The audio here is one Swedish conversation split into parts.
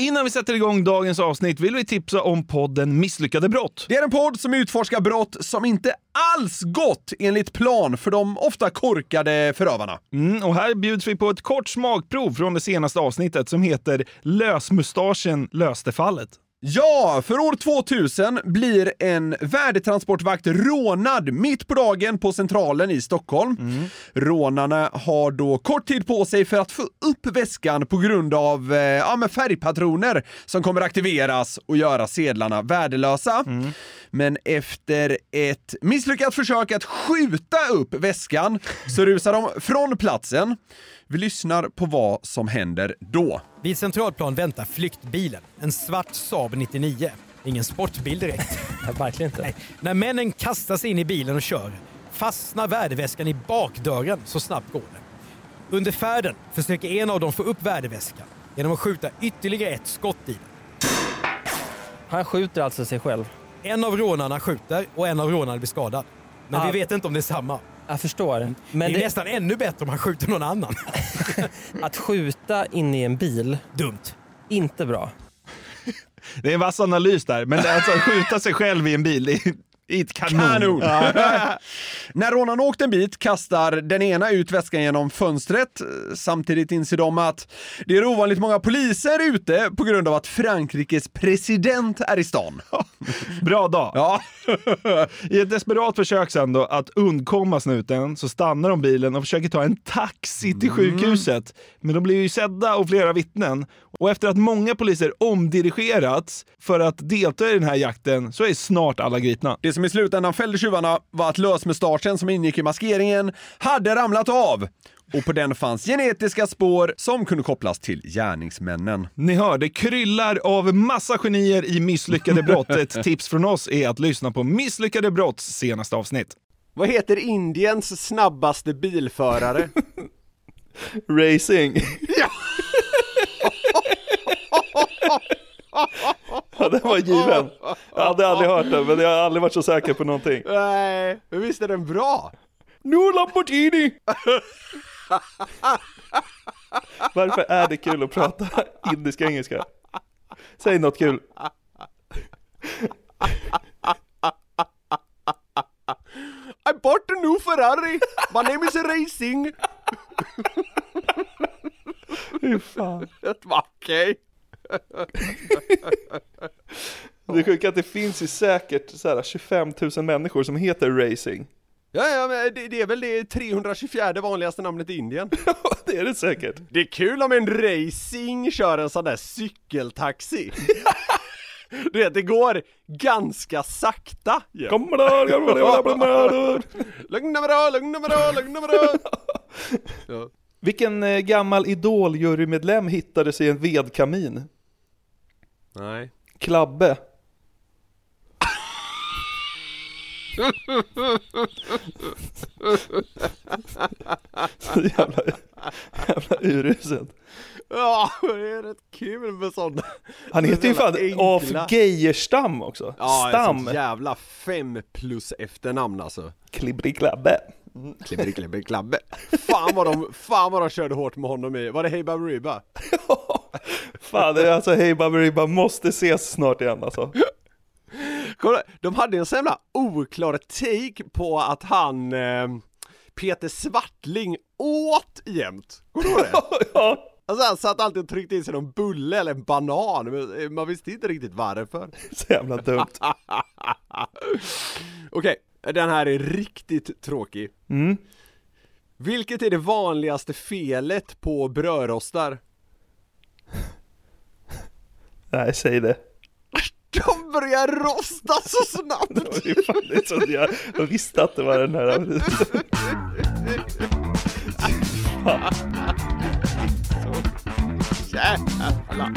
Innan vi sätter igång dagens avsnitt vill vi tipsa om podden Misslyckade brott. Det är en podd som utforskar brott som inte alls gått enligt plan för de ofta korkade förövarna. Och här bjuds vi på ett kort smakprov från det senaste avsnittet som heter Lösmustaschen löste fallet. Ja, för år 2000 blir en värdetransportvakt rånad mitt på dagen på Centralen i Stockholm. Rånarna har då kort tid på sig för att få upp väskan på grund av färgpatroner som kommer aktiveras och göra sedlarna värdelösa. Men efter ett misslyckat försök att skjuta upp väskan så rusar de från platsen. Vi lyssnar på vad som händer då. Vid Centralplan väntar flyktbilen. En svart Saab 99. Ingen sportbil direkt. Ja, verkligen inte. Nej. När männen kastar sig in i bilen och kör fastnar värdeväskan i bakdörren, så snabbt går det. Under färden försöker en av dem få upp värdeväskan genom att skjuta ytterligare ett skott i den. Han skjuter alltså sig själv. En av rånarna skjuter och en av rånarna blir skadad. Men vi vet inte om det är samma. Jag förstår. Men det är nästan ännu bättre om han skjuter någon annan. Att skjuta in i en bil. Dumt. Inte bra. Det är en vass analys där, men alltså att skjuta sig själv i en bil, det är ett kanon. Ja. När rånaren åkt en bit kastar den ena ut väskan genom fönstret. Samtidigt inser de att det är ovanligt många poliser ute på grund av att Frankrikes president är i stan. Bra dag. Ja. I ett desperat försök sen då att undkomma snuten så stannar de bilen och försöker ta en taxi till sjukhuset. Men de blir ju sedda av flera vittnen. Och efter att många poliser omdirigerats för att delta i den här jakten så är snart alla gripna. Det som i slutändan fällde tjuvarna var att lösmustaschen som ingick i maskeringen hade ramlat av. Och på den fanns genetiska spår som kunde kopplas till gärningsmännen. Ni hör, det kryllar av massa genier i Misslyckade brott. Ett tips från oss är att lyssna på Misslyckade brotts senaste avsnitt. Vad heter Indiens snabbaste bilförare? Racing. Ja! Ja, det var given. Jag hade aldrig hört den, men jag har aldrig varit så säker på någonting. Nej, men visst är den bra? Nu Lamborghini! Varför är det kul att prata indiska engelska? Säg något kul. I bought a new Ferrari. My name is Racing. Hur fan? Det var okej. Det är sjukt att det finns ju säkert så här 25 000 människor som heter Racing. Ja, men det är väl det 324 vanligaste namnet i Indien. Ja, det är det säkert. Det är kul om en Racing kör en sån där cykeltaxi. Du vet, det går ganska sakta. Kommer då. Lugna bra. Ja. Vilken gammal Idol-jurymedlem hittades i en vedkamin? Nej. Klabbe. Så jävla uruset. Ja, det är rätt kul med sådana. Han heter ju fan Af Geijerstam också. Ja, Stam. ett jävla 5+ efternamn alltså. Klibri-klabbe. Klibri-klabbe. Fan vad de körde hårt med honom i. Var det Hey Baberiba? Fan, det är alltså Hey Baberiba måste ses snart igen alltså. De hade en så jävla oklar take på att han Peter Svartling åt jämt. Kommer du ihåg det? Ja. Alltså han satt alltid och tryckte in sig någon bulle eller en banan, men man visste inte riktigt varför. Så jävla dumt. Okej, den här är riktigt tråkig. Vilket är det vanligaste felet på brödrostar? Nej, säg det. De börjar rosta så snabbt. Det är så jag visste att det var den här. Jävla.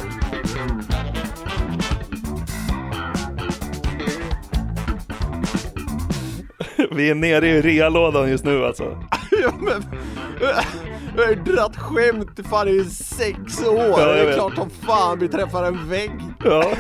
Vi är nere i realådan just nu alltså. Ja, men jag har dratt skämt fan i 6 år. Ja, det är vet. klart som fan vi träffar en vägg. Ja.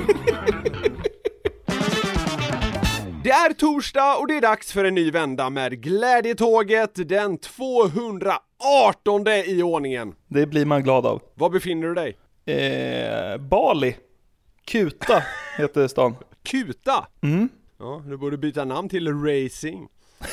Det är torsdag och det är dags för en ny vända med Glädjetåget, den 218:e i ordningen. Det blir man glad av. Var befinner du dig? Bali. Kuta heter stan. Kuta? Mm. Ja, du borde byta namn till Racing.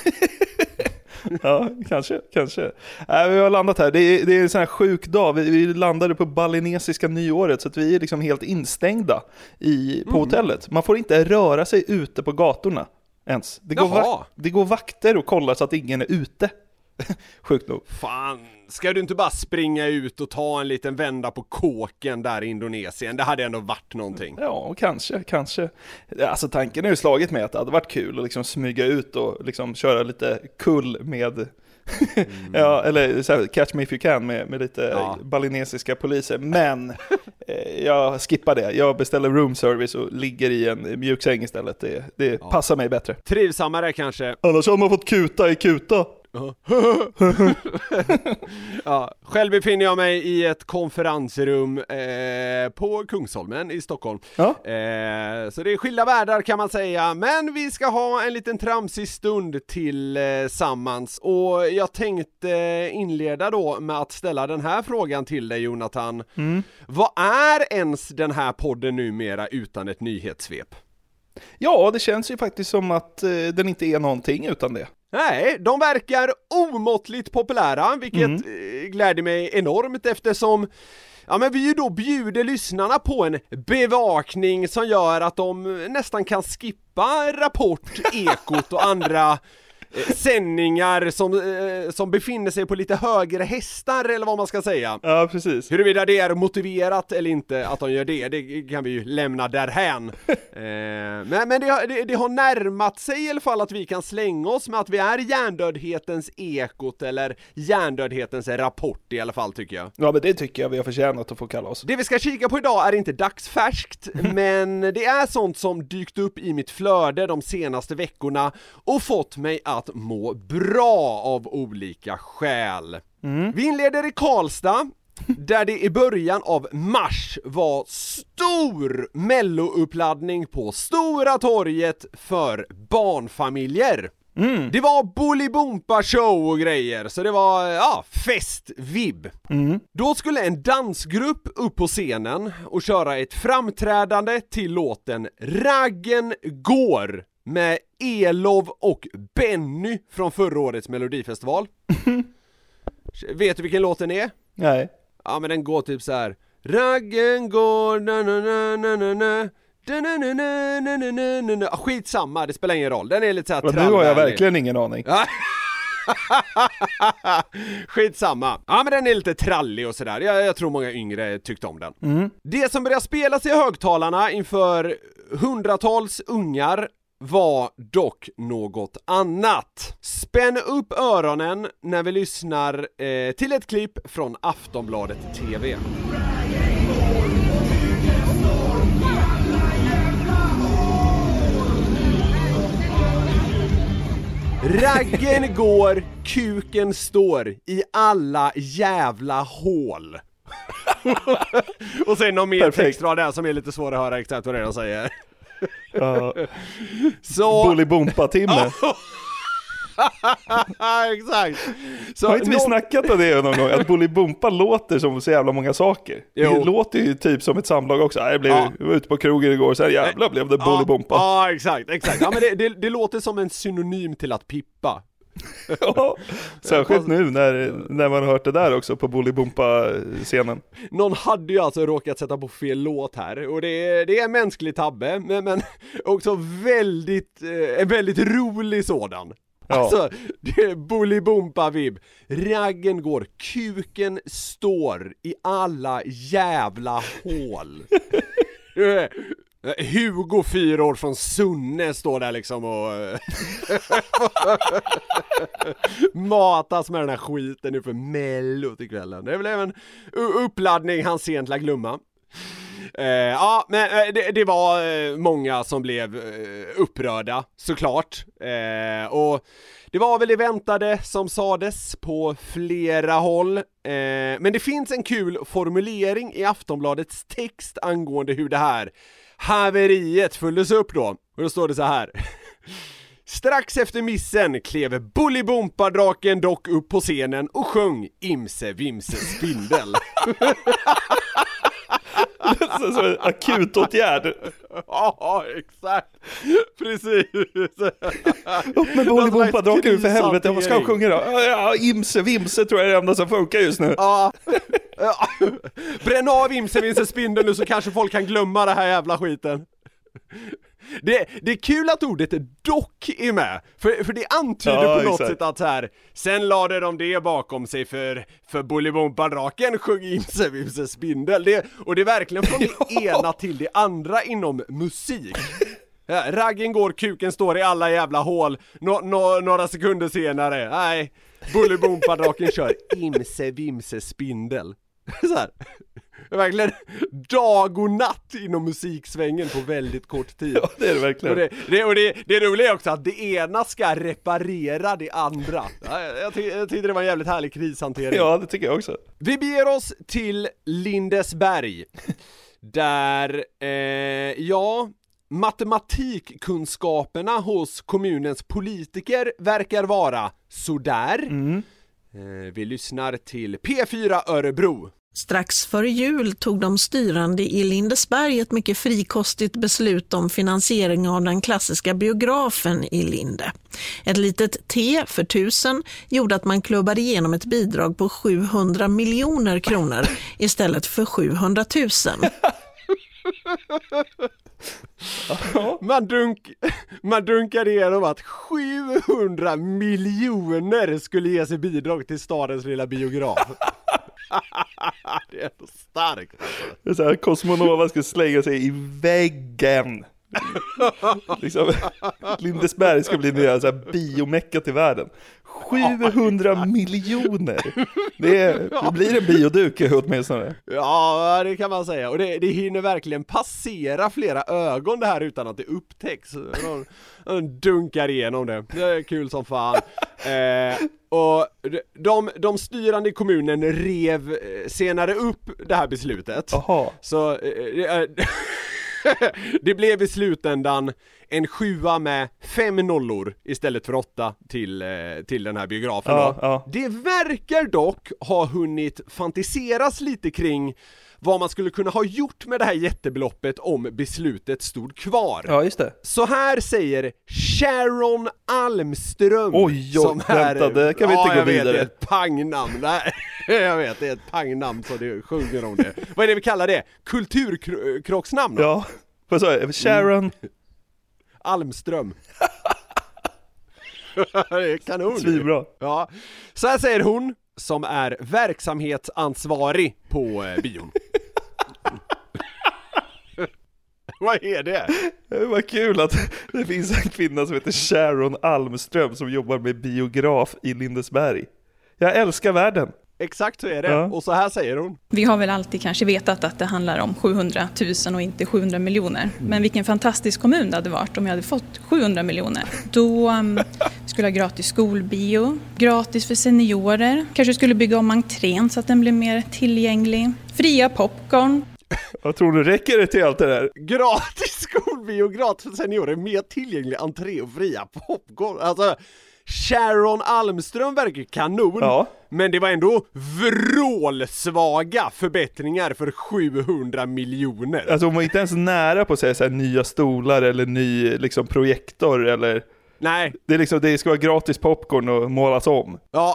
Ja, kanske. Vi har landat här. Det är en sån här sjuk dag. Vi landade på balinesiska nyåret, så att vi är liksom helt instängda på hotellet. Man får inte röra sig ute på gatorna ens. Det går vakter och kollar så att ingen är ute. Sjukt nog. Fan, ska du inte bara springa ut och ta en liten vända på kåken där i Indonesien? Det hade ändå varit någonting. Ja, kanske. Alltså tanken är ju slagit med att det hade varit kul att liksom smyga ut och liksom köra lite kull med ja, eller så här, catch me if you can med lite balinesiska poliser. Men jag skippar det. Jag beställer room service och ligger i en mjuksäng istället. Det passar mig bättre. Trivsammare kanske. Annars har man fått kuta i kuta. Ja, själv befinner jag mig i ett konferensrum på Kungsholmen i Stockholm. Så det är skilda världar kan man säga. Men vi ska ha en liten tramsig stund tillsammans. Och jag tänkte inleda då med att ställa den här frågan till dig, Jonathan. Vad är ens den här podden numera utan ett nyhetssvep? Ja, det känns ju faktiskt som att den inte är någonting utan det. Nej, de verkar omåttligt populära, vilket gläder mig enormt eftersom vi ju då bjuder lyssnarna på en bevakning som gör att de nästan kan skippa Rapport, Ekot och andra sändningar som befinner sig på lite högre hästar eller vad man ska säga. Ja, precis. Huruvida det är motiverat eller inte att de gör det kan vi ju lämna därhän. Men det har närmat sig i alla fall att vi kan slänga oss med att vi är hjärndödhetens Ekot eller hjärndödhetens Rapport i alla fall, tycker jag. Ja, men det tycker jag vi har förtjänat att få kalla oss. Det vi ska kika på idag är inte dagsfärskt, men det är sånt som dykt upp i mitt flöde de senaste veckorna och fått mig att må bra av olika skäl. Vi inleder i Karlstad, där det i början av mars var stor mellouppladdning på Stora torget för barnfamiljer. Det var Bolibompa show och grejer, så det var fest-vibb. Då skulle en dansgrupp upp på scenen och köra ett framträdande till låten Raggen går med Elov och Benny från förra årets Melodifestival. Vet du vilken låten är? Nej. Ja, men den går typ så här: Raggen går na na na na na na. Skitsamma, det spelar ingen roll. Den är lite så här trallvänlig. Nu har jag verkligen ingen aning. Skitsamma. Ja, men den är lite trallig och sådär. Jag tror många yngre tyckte om den. Det som började spelas i högtalarna inför hundratals ungar var dock något annat. Spänn upp öronen när vi lyssnar till ett klipp från Aftonbladet TV. Raggen går, kuken står i alla jävla hål. Och sen någon mer textrad där som är lite svår att höra exakt vad det är de säger. Så Bolibompa-timme. Exakt. Så har inte vi snackat om det någon gång? Att Bolibompa låter som så jävla många saker. Jo. Det låter ju typ som ett samlag också. Jag var ute på krogen igår, så här jävla blev det Bolibompa. Ja, exakt. Ja, men det låter som en synonym till att pippa. Ja, särskilt nu när man har hört det där också på Bolibompa-scenen. Någon hade ju alltså råkat sätta på fel låt här. Och det är en mänsklig tabbe, men också en väldigt rolig sådan. Ja. Alltså, det är Bolibompa-vibb. Raggen går, kuken står i alla jävla hål. Hugo, 4 år från Sunne, står där liksom och matas med den här skiten nu för Mello till kvällen. Det blev en uppladdning han sent lär glömma. Men det var många som blev upprörda, såklart. Och det var väl det väntade som sades på flera håll. Men det finns en kul formulering i Aftonbladets text angående hur det här haveriet följdes upp då. Och då står det så här: strax efter missen klev Bolibompa-draken dock upp på scenen och sjöng Imse Vimse Spindel. Så en akutåtgärd. Ja, exakt. Precis. Upp med Bolibompa-draken för helvete. Vad ska jag sjunga då? Ja, Imse Vimse tror jag är det enda som funkar just nu. Ja. Bränn av Imse spindeln nu så kanske folk kan glömma det här jävla skiten. Det är kul att ordet dock är med. För det antyder på något sätt att så här, sen lade de det bakom sig för Bolibompa-draken sjöng Imse Vimse spindel. Och det är verkligen från det ena till det andra inom musik. Ja, raggen går, kuken står i alla jävla hål. Några sekunder senare, nej, Bolibompa-draken kör Imse Vimse spindel. Så här. Verkligen dag och natt inom musiksvängen på väldigt kort tid. Ja, det är det verkligen. Och det roliga är också att det ena ska reparera det andra. Jag tyckte det var en jävligt härlig krishantering. Ja, det tycker jag också. Vi beger oss till Lindesberg. Där, matematikkunskaperna hos kommunens politiker verkar vara sådär. Vi lyssnar till P4 Örebro. Strax före jul tog de styrande i Lindesberg ett mycket frikostigt beslut om finansiering av den klassiska biografen i Linde. Ett litet T för 1000 gjorde att man klubbade igenom ett bidrag på 700 miljoner kronor istället för 700 000. Man dunkade igenom att 700 miljoner skulle ge sig bidrag till stadens lilla biograf. Det är så starkt. Det är så här, Cosmonova ska slänga sig i väggen. Liksom, Lindesberg ska bli nya så här biomeckat i världen. 700 miljoner. Det blir en bioduk åtminstone. Ja, det kan man säga. Och det hinner verkligen passera flera ögon det här utan att det upptäcks. De dunkar igenom det. Det är kul som fan. Och de styrande i kommunen rev senare upp det här beslutet. Aha. Så det blev i slutändan en 7 med 5 nollor istället för 8 till den här biografen. Ja. Det verkar dock ha hunnit fantiseras lite kring vad man skulle kunna ha gjort med det här jättebeloppet om beslutet stod kvar. Ja, just det. Så här säger Sharon Almström. Oj, vänta, det kan vi inte gå vidare. Det är ett pangnamn. Nej, jag vet, det är ett pangnamn så det sjunger om det. Vad är det vi kallar det? Kulturkrocksnamn? Ja, vad sa jag? Sharon Almström. Det är kanon. Svinbra. Ja. Så här säger hon som är verksamhetsansvarig på bion. Vad är det? Det var kul att det finns en kvinna som heter Sharon Almström som jobbar med biograf i Lindesberg. Jag älskar världen. Exakt så är det. Ja. Och så här säger hon. Vi har väl alltid kanske vetat att det handlar om 700 000 och inte 700 miljoner. Men vilken fantastisk kommun det hade varit om jag hade fått 700 miljoner. Då skulle jag ha gratis skolbio, gratis för seniorer. Kanske skulle bygga om entrén så att den blir mer tillgänglig. Fria popcorn. Jag tror du räcker det till allt det där. Gratis skolbio, gratis för seniorer, mer tillgänglig entré och fria popcorn. Alltså, Sharon Almström verkar kanon. Ja. Men det var ändå vrålsvaga förbättringar för 700 miljoner. Alltså hon var inte ens nära på att säga så här, nya stolar eller ny liksom, projektor eller... Nej. Det är liksom, det ska vara gratis popcorn och målas om. Ja.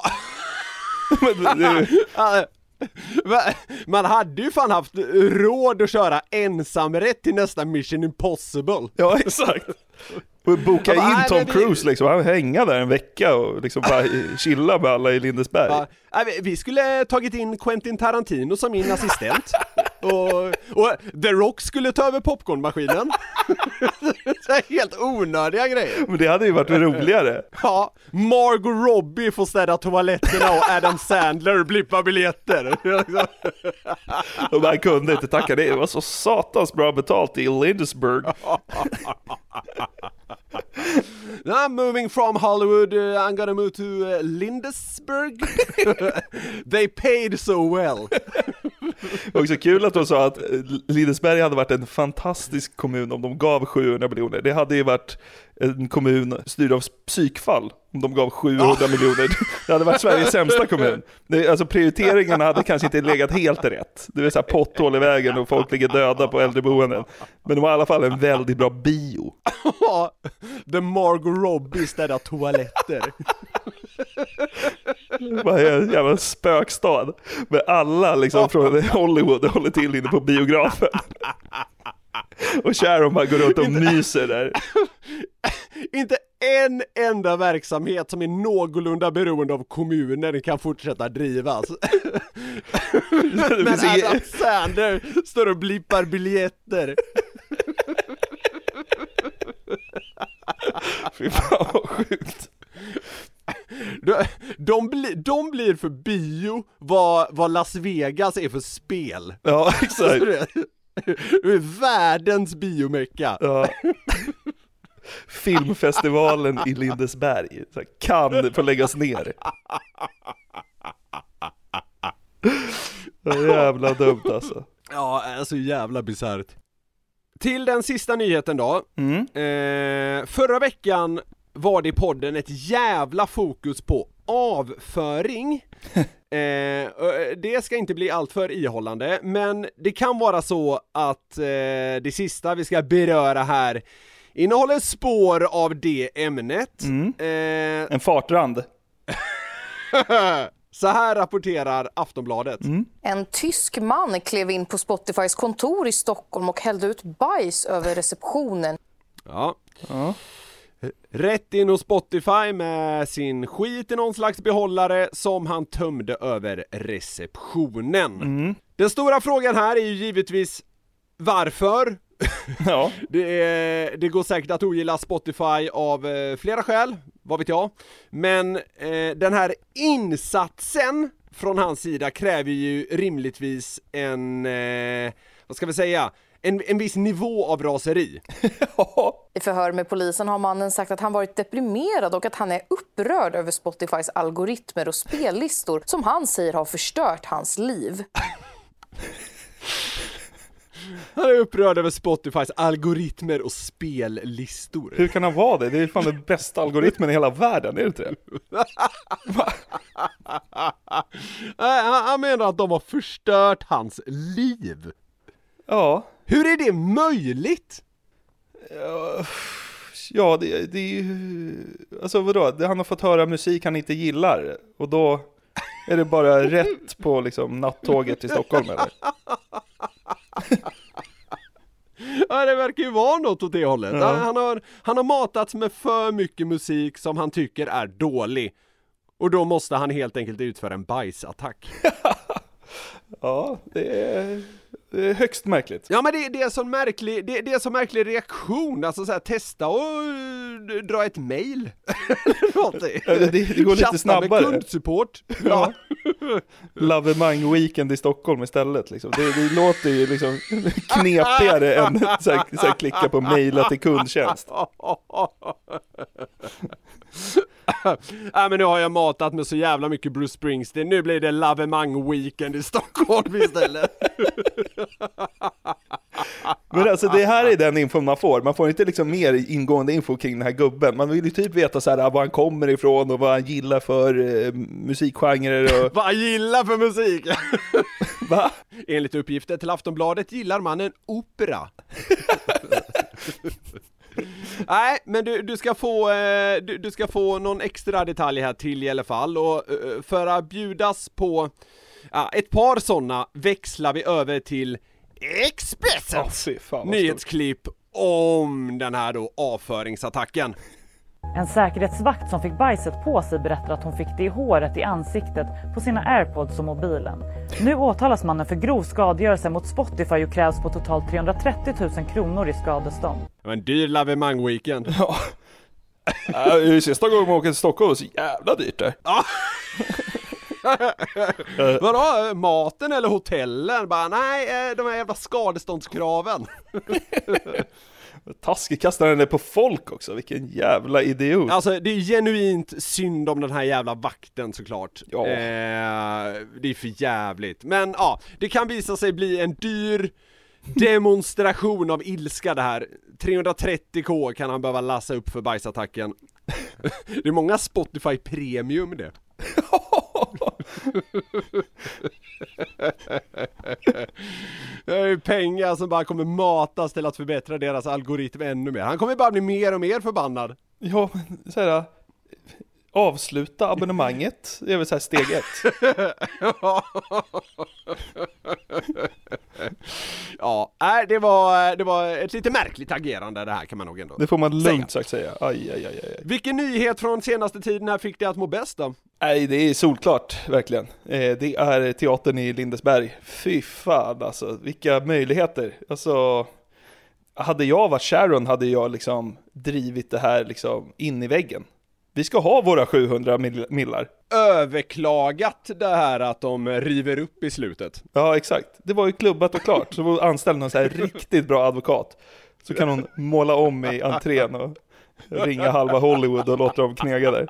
Man hade ju fan haft råd att köra ensamrätt till nästa Mission Impossible. Ja, exakt. Och boka in Tom Cruise liksom, han hänga där en vecka och liksom bara chilla med alla i Lindesberg. Ja, vi skulle tagit in Quentin Tarantino som min assistent. Och The Rock skulle ta över popcornmaskinen. Helt onödiga grejer. Men det hade ju varit roligare. Ja, Margot Robbie får städa toaletterna och Adam Sandler blippar biljetter. Och man kunde inte tacka det. Det var så satans bra betalt i Lindesberg. I'm moving from Hollywood. I'm gonna move to Lindesberg. They paid so well. Det var också kul att de sa att Lindesberg hade varit en fantastisk kommun om de gav 700 miljoner. Det hade ju varit en kommun styrd av psykfall om de gav 700 miljoner. Det hade varit Sveriges sämsta kommun. Alltså prioriteringarna hade kanske inte legat helt rätt. Det vill säga potthål i vägen och folk ligger döda på äldreboenden. Men de har i alla fall en väldigt bra bio. The Margot Robbie städar toaletter. Bara en jävla spökstad med alla liksom från Hollywood håller till inne på biografen. Och Sharon bara går runt och myser där. Inte en enda verksamhet som är någorlunda beroende av kommunen kan fortsätta drivas. Men Adam Sandler står och blippar biljetter. Fy fan vad sjukt. De blir för bio vad Las Vegas är för spel. Ja, exakt. Du är världens biomecka. Ja. Filmfestivalen i Lindesberg kan få läggas ner. Jävla dumt alltså. Ja, alltså jävla bisarrt. Till den sista nyheten då. Förra veckan var det i podden ett jävla fokus på avföring. Det ska inte bli allt för ihållande, men det kan vara så att det sista vi ska beröra här innehåller spår av det ämnet. En fartrand. Så här rapporterar Aftonbladet. En tysk man klev in på Spotifys kontor i Stockholm och hällde ut bajs över receptionen. Ja. Rätt in hos Spotify med sin skit i någon slags behållare som han tömde över receptionen. Den stora frågan här är ju givetvis varför. Ja. Det går säkert att ogilla Spotify av flera skäl, vad vet jag. Men den här insatsen från hans sida kräver ju rimligtvis vad ska vi säga, en viss nivå av raseri. I förhör med polisen har mannen sagt att han varit deprimerad och att han är upprörd över Spotifys algoritmer och spellistor som han säger har förstört hans liv. Han är upprörd över Spotifys algoritmer och spellistor. Hur kan han vara det? Det är fan den bästa algoritmen i hela världen, är det inte det? Han menar att de har förstört hans liv. Ja. Hur är det möjligt? Ja, det är ju... Alltså vadå? Han har fått höra musik han inte gillar. Och då är det bara rätt på liksom nattåget till Stockholm, eller? Ja, det verkar ju vara något åt det hållet. Ja. Han har matats med för mycket musik som han tycker är dålig. Och då måste han helt enkelt utföra en bajsattack. Ja, det är högst märkligt. Ja, men det är så märklig reaktion. Alltså så här, testa och dra ett mejl. Det går lite snabbare. Med kundsupport. Ja. Lavemang weekend i Stockholm istället liksom. Det låter ju liksom knepigare än så här klicka på mejla till kundtjänst. Men nu har jag matat med så jävla mycket Bruce Springsteen. Nu blir det Lavemang weekend i Stockholm istället. Men alltså det här är den info man får. Man får inte liksom mer ingående info kring den här gubben. Man vill ju typ veta så här var han kommer ifrån och vad han gillar för musikgenrer och... Vad han gillar för musik? Va? Enligt uppgifter till Aftonbladet gillar man en opera. Nej, men du ska få någon extra detalj här till i alla fall. Och för att bjudas på ett par sådana växlar vi över till Expressens nyhetsklipp om den här då avföringsattacken. En säkerhetsvakt som fick bajset på sig berättar att hon fick det i håret, i ansiktet, på sina AirPods och mobilen. Nu åtalas mannen för grov skadegörelse mot Spotify och krävs på totalt 330 000 kronor i skadestånd. Det var en dyr lavemang-weekend. Ja. Sista gången man åker till Stockholm var så jävla dyrt där. Vadå? Maten eller hotellen? Bara, nej, de här jävla skadeståndskraven. Taskig kastar den på folk också, vilken jävla idiot. Alltså det är genuint synd om den här jävla vakten såklart. Ja. Det är för jävligt. Men ja, det kan visa sig bli en dyr demonstration av ilska det här. 330k kan han behöva lassa upp för bajsattacken. Det är många Spotify Premium det. Det är pengar som bara kommer matas till att förbättra deras algoritm ännu mer. Han kommer bara bli mer och mer förbannad. Ja, men så här, avsluta abonnemanget. Det är väl så här steg 1. Ja, det var ett lite märkligt agerande det här kan man nog ändå. Det får man lugnt sagt säga. Aj. Vilken nyhet från senaste tiden här fick dig att må bäst då? Nej, det är solklart, verkligen. Det är teatern i Lindesberg. Fy fan, alltså, vilka möjligheter. Alltså, hade jag varit Sharon hade jag liksom drivit det här liksom in i väggen. Vi ska ha våra 700 millar. Överklagat det här att de river upp i slutet. Ja, exakt. Det var ju klubbat och klart. Så var anställd någon så här riktigt bra advokat. Så kan hon måla om i entrén och ringa halva Hollywood och låta dem knega där.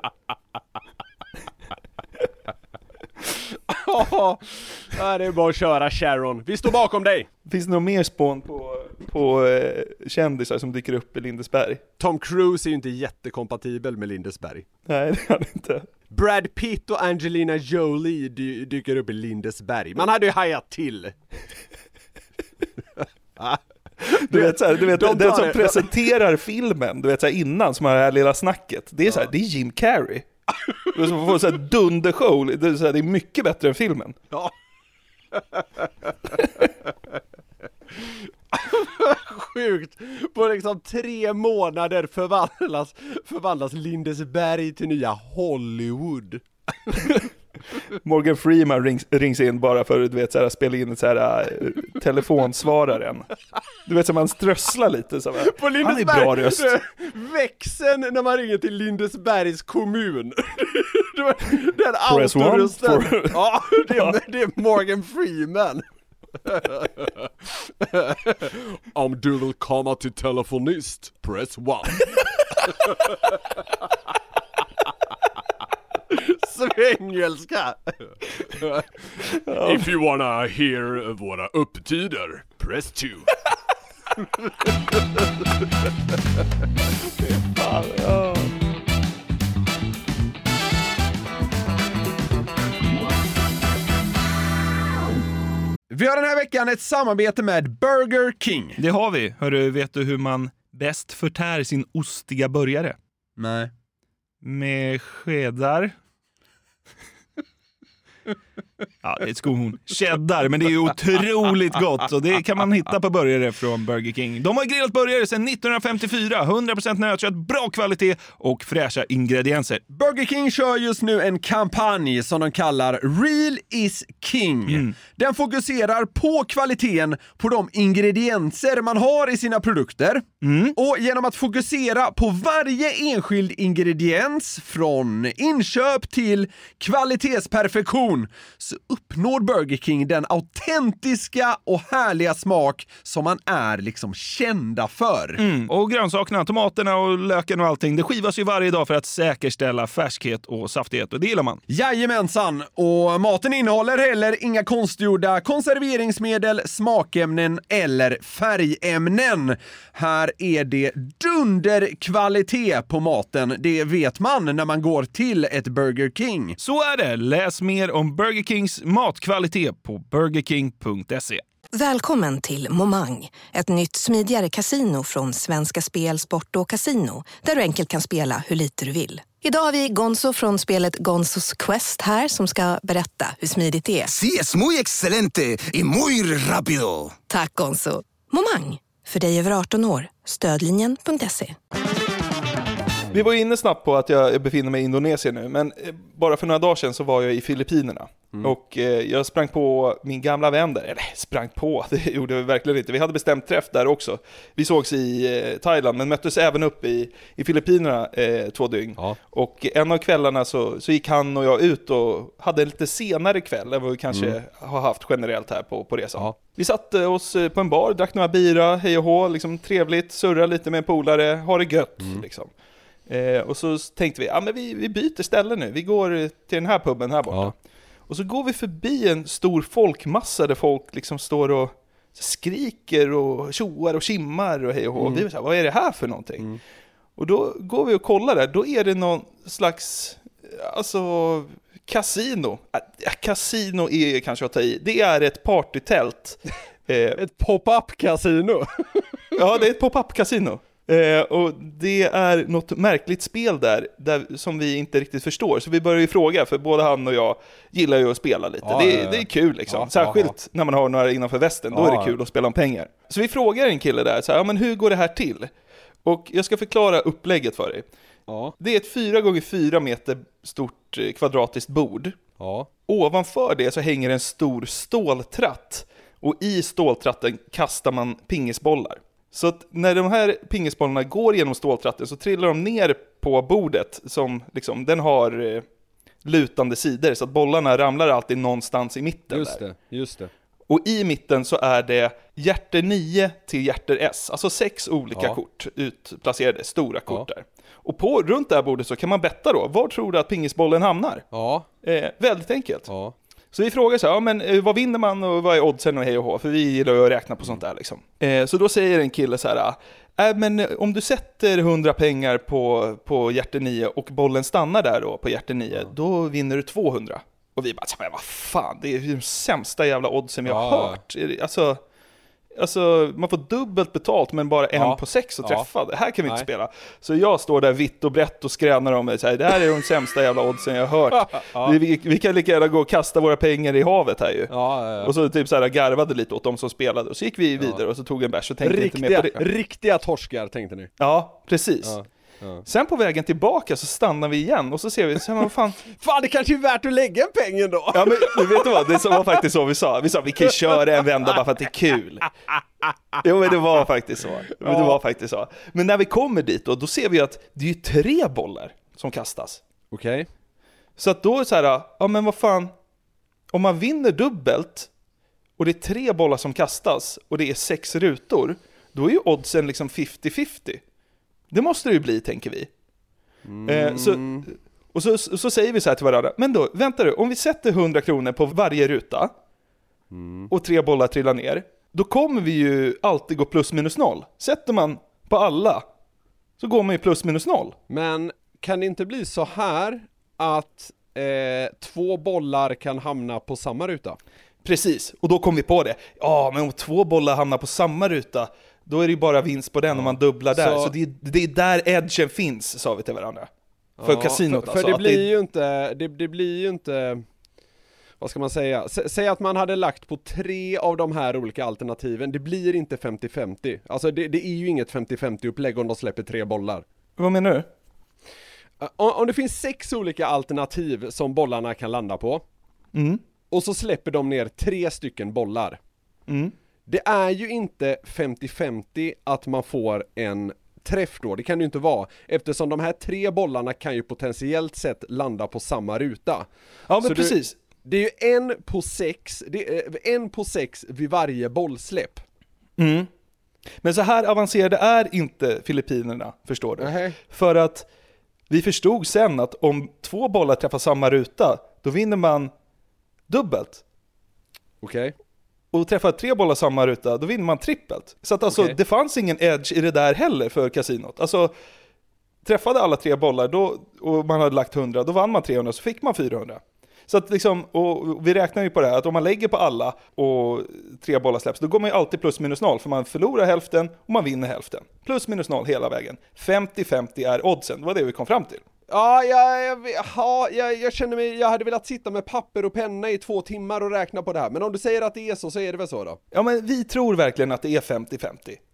Ja, det är bara att köra Sharon. Vi står bakom dig. Finns det något mer spån på kändisar som dyker upp i Lindesberg? Tom Cruise är ju inte jättekompatibel med Lindesberg. Nej, det är det inte. Brad Pitt och Angelina Jolie dyker upp i Lindesberg. Man hade ju hajat till. Du vet den som presenterar filmen, du vet så här, innan, som har det här lilla snacket. Det är så här, det är Jim Carrey. Du får så här dundershow. Det är mycket bättre än filmen. Ja. Sjukt. På liksom 3 månader förvandlas Lindesberg till nya Hollywood. Morgan Freeman rings in bara för att, du vet, så här, spela in ett så här telefonsvararen. Du vet, så man strösslar lite så här. På Lindesberg, han är bra röst. Växeln när man ringer till Lindesbergs kommun. Den autorösten. Ja, det är Morgan Freeman. Om du vill komma till telefonist, press 1. Svengelska. If you wanna hear våra upptider, press 2. Vi har den här veckan ett samarbete med Burger King. Det har vi. Hörru, vet du hur man bäst förtär sin ostiga burgare? Nej. Med skedar. Ja, det är ett skohorn. Cheddar, men det är ju otroligt gott. Och det kan man hitta på burgare från Burger King. De har grillat burgare sedan 1954. 100% nötkött, bra kvalitet och fräscha ingredienser. Burger King kör just nu en kampanj som de kallar Real is King. Den fokuserar på kvaliteten på de ingredienser man har i sina produkter. Och genom att fokusera på varje enskild ingrediens från inköp till kvalitetsperfektion så uppnår Burger King den autentiska och härliga smak som man är liksom kända för. Och grönsakerna, tomaterna och löken och allting, det skivas ju varje dag för att säkerställa färskhet och saftighet, och det gillar man. Jajamensan, och maten innehåller heller inga konstgjorda konserveringsmedel, smakämnen eller färgämnen. Här är det dunderkvalitet på maten, det vet man när man går till ett Burger King. Så är det, läs mer om Burger Kings matkvalitet på burgerking.se. Välkommen till Momang, ett nytt smidigare kasino från Svenska Spel, Sport och Casino, där du enkelt kan spela hur lite du vill. Idag har vi Gonzo från spelet Gonzos Quest här som ska berätta hur smidigt det är. Sí, es muy excelente y muy rápido. Tack Gonzo. Momang, för dig över 18 år. Stödlinjen.se. Vi var inne snabbt på att jag befinner mig i Indonesien nu, men bara för några dagar sedan så var jag i Filippinerna. Och jag sprang på min gamla vän där, eller sprang på, det gjorde vi verkligen inte. Vi hade bestämt träff där också. Vi sågs i Thailand, men möttes även upp i Filippinerna 2 dygn. Ja. Och en av kvällarna så gick han och jag ut och hade en lite senare kväll än vad vi kanske har haft generellt här på resan. Ja. Vi satte oss på en bar, drack några bira, hej och hå, liksom trevligt, surra lite med en polare, ha det gött liksom. Och så tänkte vi, men vi byter ställe nu. Vi går till den här puben här borta. Ja. Och så går vi förbi en stor folkmassa där folk liksom står och skriker och tjoar och kimmar och hej och hå. Vi var så här, vad är det här för någonting? Och då går vi och kollar där. Då är det någon slags, kasino. Kasino är kanske att ta i. Det är ett partytält. Ett pop-up-kasino. Ja, det är ett pop-up-kasino. Och det är något märkligt spel där som vi inte riktigt förstår. Så vi börjar ju fråga, för både han och jag gillar ju att spela lite. Det är kul liksom. Särskilt när man har några innanför västen. Då är det kul att spela om pengar. Så vi frågar en kille där, så här, men hur går det här till? Och jag ska förklara upplägget för dig. Det är ett 4x4 meter stort kvadratiskt bord. Ovanför det så hänger en stor ståltratt. Och i ståltratten kastar man pingisbollar. Så att när de här pingisbollarna går genom ståltratten så trillar de ner på bordet som liksom, den har lutande sidor, så att bollarna ramlar alltid någonstans i mitten. Just det. Och i mitten så är det hjärter 9 till hjärter S, alltså 6 olika kort utplacerade, stora kort där. Och runt det här bordet så kan man betta då, var tror du att pingisbollen hamnar? Väldigt enkelt. Så vi frågar så här, men vad vinner man och vad är oddsen och hej och hå? För vi gillar ju att räkna på sånt där liksom. Så då säger en kille så här, men om du sätter 100 pengar på hjärter 9 och bollen stannar där då på hjärter 9, då vinner du 200. Och vi bara, men vad fan, det är ju de sämsta jävla oddsen jag har hört. Alltså, man får dubbelt betalt men bara 1 på 6 att träffa. Det här kan vi inte spela. Så jag står där vitt och brett och skränar om mig. Så här, det här är de sämsta jävla oddsen jag har hört. Vi kan lika gärna gå och kasta våra pengar i havet här ju. Och så typ så här garvade lite åt de som spelade. Och så gick vi vidare och så tog en bärs och tänkte inte mer på det. Riktiga torskar tänkte ni. Ja, precis. Sen på vägen tillbaka så stannar vi igen och så ser vi, vad fan det kanske är värt att lägga en pengen då. Ja, men vet du vad, det var faktiskt så vi sa. Vi sa, vi kan köra en vända bara för att det är kul. Jo, men det var faktiskt så. Men när vi kommer dit då ser vi att det är 3 bollar som kastas. Okej. Så att då är det så här, men vad fan, om man vinner dubbelt och det är 3 bollar som kastas och det är 6 rutor, då är ju oddsen liksom 50-50. Det måste det ju bli, tänker vi. Så säger vi så här till varandra. Men då, vänta du, om vi sätter 100 kronor på varje ruta och 3 bollar trillar ner, då kommer vi ju alltid gå plus minus 0. Sätter man på alla så går man ju plus minus 0. Men kan det inte bli så här att 2 bollar kan hamna på samma ruta? Precis, och då kom vi på det. Ja, men om 2 bollar hamnar på samma ruta, då är det ju bara vinst på den om man dubblar där. Så det är där edgen finns, sa vi till varandra. För kasinot för alltså. Det blir ju inte, vad ska man säga? Säg att man hade lagt på 3 av de här olika alternativen. Det blir inte 50-50. Alltså det är ju inget 50-50 upplägg om de släpper 3 bollar. Vad menar du? Om det finns 6 olika alternativ som bollarna kan landa på. Och så släpper de ner 3 stycken bollar. Det är ju inte 50-50 att man får en träff då. Det kan det ju inte vara. Eftersom de här 3 bollarna kan ju potentiellt sett landa på samma ruta. Ja, men så precis. Det är ju 1 på 6. Det är 1 på 6 vid varje bollsläpp. Men så här avancerade är inte Filippinerna, förstår du. För att vi förstod sen att om 2 bollar träffar samma ruta, då vinner man dubbelt. Okej. Och träffar 3 bollar samma ruta, då vinner man trippelt. Så att alltså, det fanns ingen edge i det där heller för kasinot. Alltså, träffade alla 3 bollar då, och man hade lagt 100, då vann man 300, så fick man 400. Så att liksom, och vi räknar ju på det här, att om man lägger på alla och 3 bollar släpps, då går man ju alltid plus minus 0, för man förlorar hälften och man vinner hälften. Plus minus 0 hela vägen. 50-50 är oddsen, det var det vi kom fram till. Ja, jag känner mig, jag hade velat sitta med papper och penna i 2 timmar och räkna på det här. Men om du säger att det är så är det väl så då? Ja, men vi tror verkligen att det är 50-50.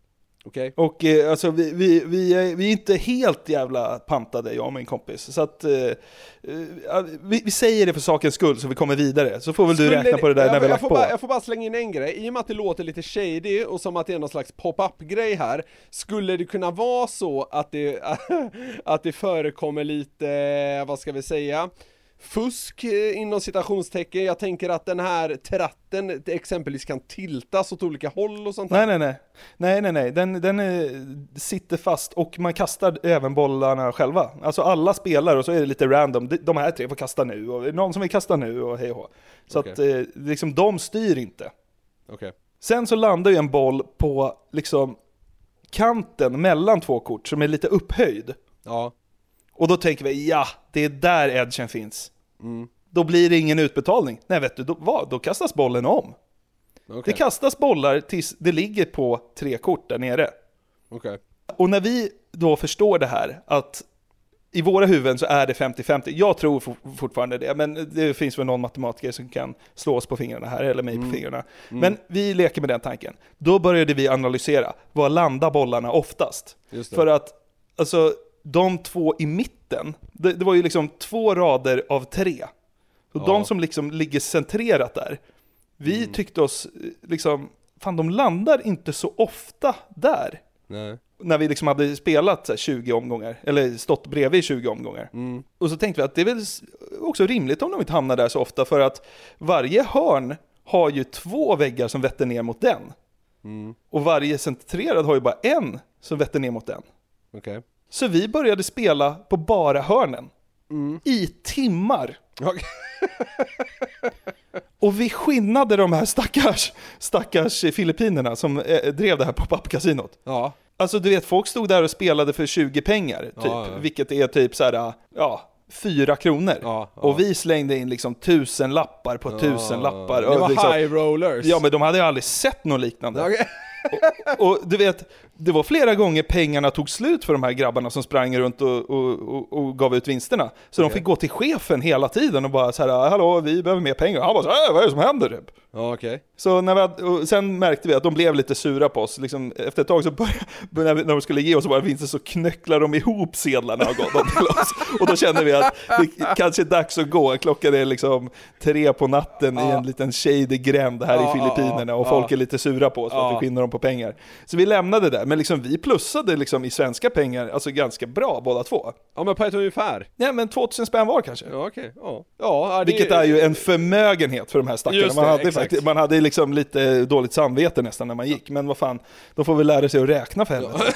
Okej. Och alltså vi är inte helt jävla pantade, jag och min kompis. Så att vi säger det för sakens skull så vi kommer vidare. Så får väl du räkna på det där när vi lagt på. Jag får bara slänga in en grej. I och med att det låter lite shady och som att det är någon slags pop-up-grej här. Skulle det kunna vara så att det förekommer lite, vad ska vi säga, fusk inom citationstecken? Jag tänker att den här tratten exempelvis kan tiltas åt olika håll och sånt där. Nej. Den sitter fast och man kastar även bollarna själva. Alltså alla spelar och så är det lite random. De här 3 får kasta nu och någon som vill kasta nu och hej och hå. Så att liksom de styr inte. Okay. Sen så landar ju en boll på liksom kanten mellan 2 kort som är lite upphöjd. Ja. Och då tänker vi, ja, det är där edgen finns. Då blir det ingen utbetalning. Nej, vet du, då kastas bollen om. Okay. Det kastas bollar tills det ligger på 3 kort där nere. Okay. Och när vi då förstår det här, att i våra huvuden så är det 50-50. Jag tror fortfarande det, men det finns väl någon matematiker som kan slå oss på fingrarna här, eller mig på fingrarna. Men vi leker med den tanken. Då började vi analysera, var landar bollarna oftast? För att, alltså, de 2 i mitten, det var ju liksom 2 rader av 3. Och de som liksom ligger centrerat där, vi tyckte oss liksom, fan, de landar inte så ofta där. Nej. När vi liksom hade spelat 20 omgångar, eller stått bredvid 20 omgångar. Och så tänkte vi att det är väl också rimligt om de inte hamnar där så ofta, för att varje hörn har ju 2 väggar som vetter ner mot den. Och varje centrerad har ju bara en som vetter ner mot den. Okej. Så vi började spela på bara hörnen. I timmar. Och vi skinnade de här stackars filippinerna som drev det här pop-up-kasinot. Ja. Alltså du vet, folk stod där och spelade för 20 pengar typ, ja. Vilket är typ så här, 4 kronor. Ja. Och vi slängde in liksom 1000 lappar på 1000 lappar. Det var liksom, high rollers. Ja, men de hade ju aldrig sett något liknande. Okay. och du vet, det var flera gånger pengarna tog slut för de här grabbarna som sprang runt och gav ut vinsterna. Så de fick gå till chefen hela tiden och bara så här, hallå, vi behöver mer pengar. Han bara så här, vad är det som händer typ? Ja, okej. Så och sen märkte vi att de blev lite sura på oss. Liksom, efter ett tag så när de skulle ge oss bara vinster så knöcklar de ihop sedlarna och gav dem till oss. Och då kände vi att det kanske är dags att gå. Klockan är liksom 3 på natten i en liten shady gränd här i Filippinerna och folk är lite sura på oss för att vi skinnar dem på pengar. Så vi lämnade det. Men liksom, vi plussade liksom i svenska pengar alltså ganska bra båda 2. Ja, men på ett ungefär. Ja, men 2000 spänn var kanske. Ja, okej. Ja, vilket är ju en förmögenhet för de här stackarna. Man hade liksom lite dåligt samvete nästan när man gick. Men vad fan, då får vi lära sig att räkna för helvete.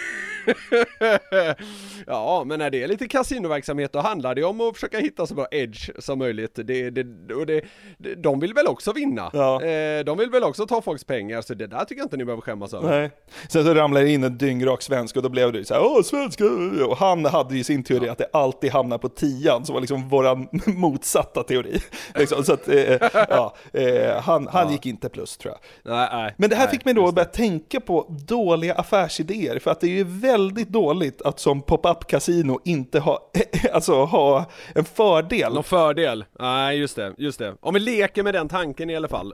Ja, men när det är lite kasinoverksamhet då handlar det om att försöka hitta så bra edge som möjligt. De vill väl också vinna. Ja. De vill väl också ta folks pengar, så det där tycker jag inte ni behöver skämmas över. Nej. Sen så ramlade in en dyngrak svensk och då blev det så här, svenska. Och han hade ju sin teori att det alltid hamnar på 10, som var liksom våran motsatta teori. Liksom, så att, han gick inte plus, tror jag. Nej, men det här fick mig då att börja tänka på dåliga affärsidéer, för att det är ju väldigt dåligt att som pop-up-casino inte ha en fördel. Någon fördel? Nej, just det. Om vi leker med den tanken i alla fall.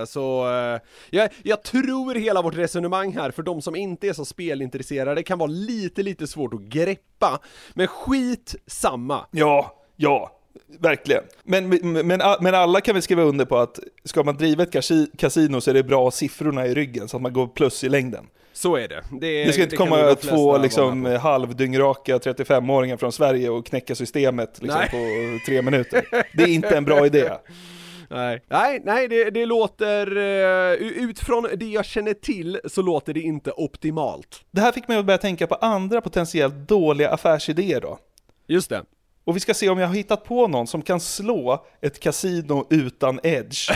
Jag tror hela vårt resonemang här, för de som inte är så spelintresserade, kan vara lite svårt att greppa. Men skit samma. Ja. Verkligen. Men alla kan väl skriva under på att ska man driva ett kasino så är det bra siffrorna i ryggen så att man går plus i längden. Så är det. Det ska inte komma 2 liksom halvdyngraka 35-åringar från Sverige och knäcka systemet liksom på 3 minuter. Det är inte en bra idé. Nej, det låter, utifrån det jag känner till så låter det inte optimalt. Det här fick mig att börja tänka på andra potentiellt dåliga affärsidéer då. Just det. Och vi ska se om jag har hittat på någon som kan slå ett kasino utan edge.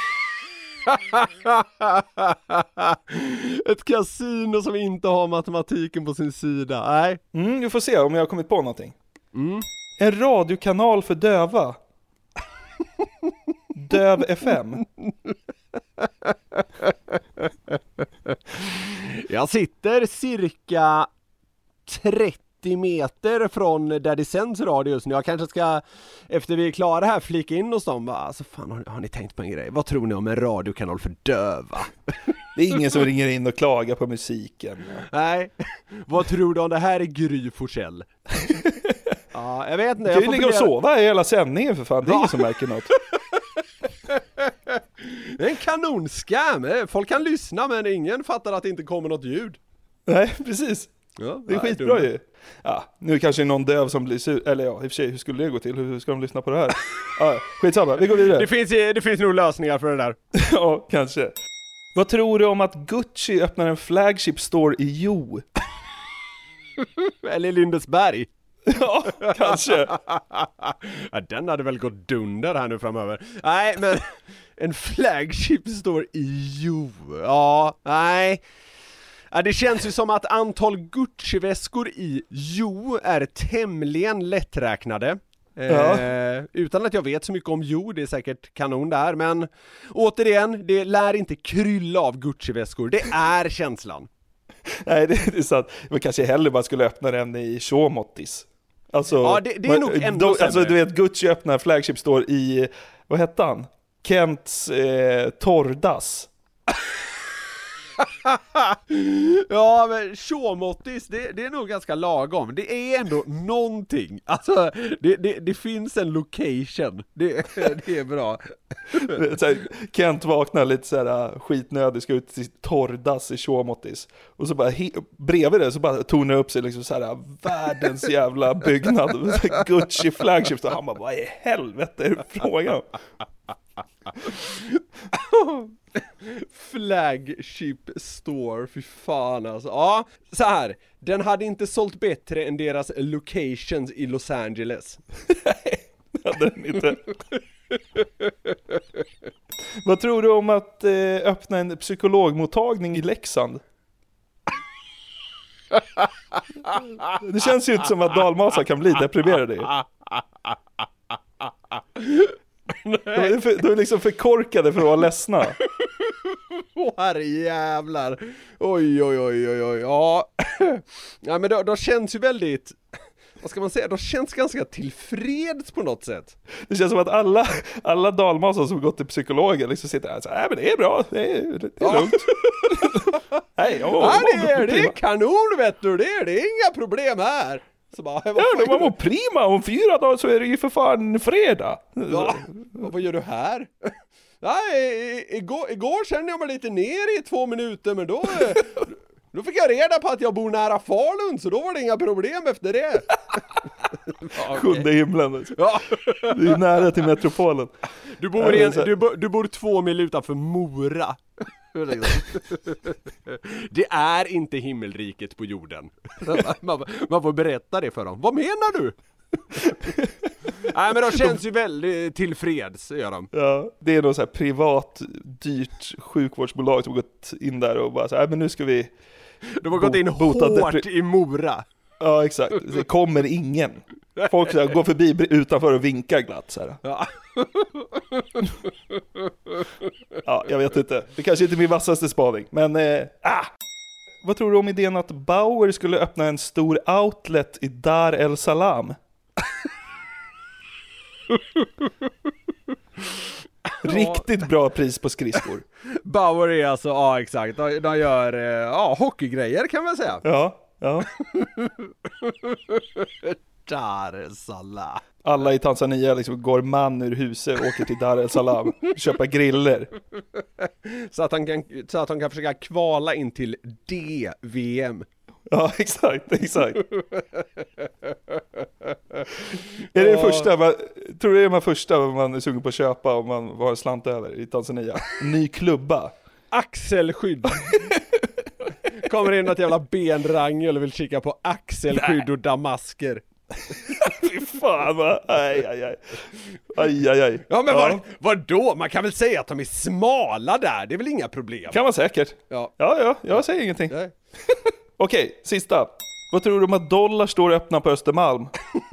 Ett kasino som inte har matematiken på sin sida. Nej. Vi får se om jag har kommit på någonting. En radiokanal för döva. Döv FM. Jag sitter cirka 30 80 meter från där det sänds radio just nu. Jag kanske ska, efter vi är klara här, flika in hos dem. Alltså fan, har ni tänkt på en grej? Vad tror ni om en radiokanal för döva? Det är ingen som ringer in och klagar på musiken. Nej. Vad tror du om det här är Gry Forssell? Ja, jag vet inte. Du kan ligga och sova i hela sändningen för fan. Det är ingen som märker något. Det är en kanonskam. Folk kan lyssna men ingen fattar att det inte kommer något ljud. Nej, precis. Ja, det är skitbra ju. Ja, nu kanske är någon döv som blir sur. Eller ja, i och för sig, hur skulle det gå till? Hur ska de lyssna på det här? Ja, skitsamma, vi går vidare. Det finns nog lösningar för det där. Ja, kanske. Vad tror du om att Gucci öppnar en flagship store i Jo? Eller Lindesberg? Ja, kanske. Ja, den hade väl gått dunder här nu framöver. Nej, men en flagship store i Jo. Ja, nej. Ja, det känns ju som att antal Gucci-väskor i Jo är tämligen lätträknade. Ja. Utan att jag vet så mycket om Jo, det är säkert kanon där. Men återigen, det lär inte krylla av Gucci-väskor. Det är känslan. Nej, det är sant. Man kanske hellre bara skulle öppna den i Showmottis. Alltså, ja, det är nog ändå sämre. Alltså, du vet, Gucci öppnar flagship store i, vad hette han? Kents Tordas. Ja, men Showmottis, det är nog ganska lagom. Det är ändå någonting. Alltså, det finns en location. Det är bra. Så här, Kent vaknar lite så här skitnödig, ska ut till Tordas i Showmottis. Och så bara bredvid det så bara tonar upp sig liksom så här världens jävla byggnad. Gucci flagship. Och han bara, vad i helvete är det frågan? Flagship store, fy fan alltså. Ja, så här. Den hade inte sålt bättre än deras locations i Los Angeles. Nej, det hade den inte. Vad tror du om att öppna en psykologmottagning i Leksand? Det känns ju inte som att dalmasar kan bli deprimerade. De är liksom för korkade för att vara ledsna. Herrejävlar. Oj. Ja. Ja, men de känns ju väldigt, vad ska man säga, de känns ganska tillfreds på något sätt. Det känns som att alla dalmasar som gått till psykologen liksom sitter här och säger, nej men det är bra, det är lugnt. Nej, det är kanon, vet du, det är inga problem här. Så bara, det var prima, om 4 dagar så är det ju för fan fredag. Ja, vad gör du här? Nej, igår kände jag mig lite ner i 2 minuter, men då fick jag reda på att jag bor nära Falun, så då var det inga problem efter det. Sjunde himlen. Ja. Det är nära till metropolen. Du bor 2 mil utanför Mora. Det är inte himmelriket på jorden. Man får berätta det för dem. Vad menar du? Nej, men de känns ju väldigt tillfreds, gör de. Ja, det är något så här privat, dyrt sjukvårdsbolag som har gått in där och bara så här, men nu ska vi... De har gått in hårt i Mora. Ja, exakt. Det kommer ingen. Folk så här, går förbi utanför och vinkar glatt så här. Ja. Ja, jag vet inte. Det kanske inte är min vassaste spaning, men vad tror du om idén att Bauer skulle öppna en stor outlet i Dar el Salam? Riktigt bra pris på skridskor. Bauer är alltså, ja exakt, de gör hockeygrejer kan man säga. Ja. Dar es Salaam. Alla i Tanzania liksom går man ur huset och åker till Dar es Salaam, köpa griller. Så att han kan försöka kvala in till DM. Ja, exakt. Är det första, tror du det är man första man är sugen på att köpa om man har en slant över i Tanzania? Ny klubba. Axelskydd. Kommer in något jävla benrang eller vill kika på axelskydd och damasker. Fy fan, va? Aj. Ja, men vadå? Man kan väl säga att de är smala där. Det är väl inga problem. Kan man säkert. Ja, jag säger ingenting. Okej, sista. Vad tror du om att Dollar står öppna på Östermalm?